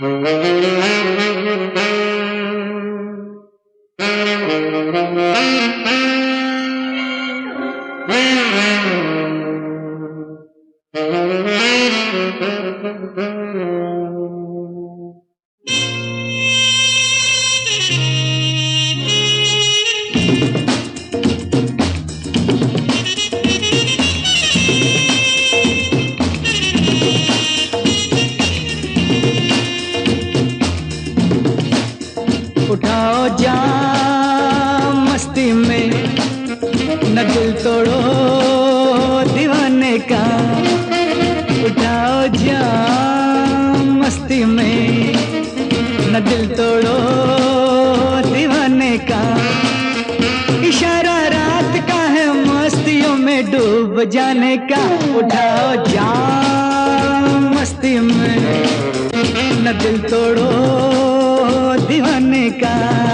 उठाओ जाम मस्ती में, न दिल तोड़ो दीवाने का। उठाओ जाम मस्ती में, न दिल तोड़ो दीवाने का। इशारा रात का है मस्तियों में डूब जाने का। उठाओ जाम मस्ती में, न दिल तोड़ो दीवाने का।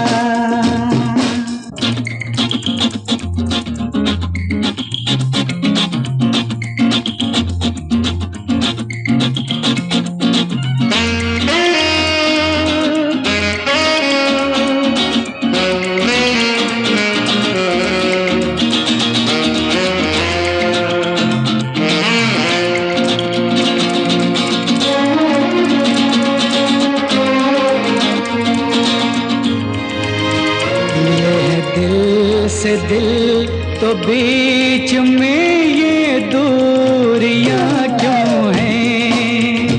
से दिल तो बीच में ये दूरियां क्यों हैं?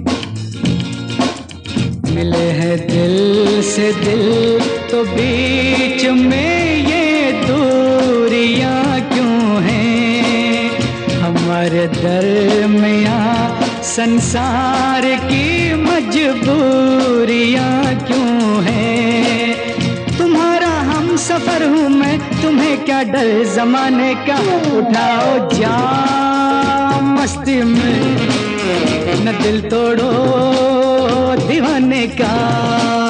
मिले हैं दिल से दिल तो बीच में ये दूरियां क्यों हैं? हमारे दरमियां संसार की मजबूरियां क्यों हैं? सफर हूँ मैं, तुम्हें क्या डर जमाने का। उठाओ जाम मस्ती में, न दिल तोड़ो दीवाने का।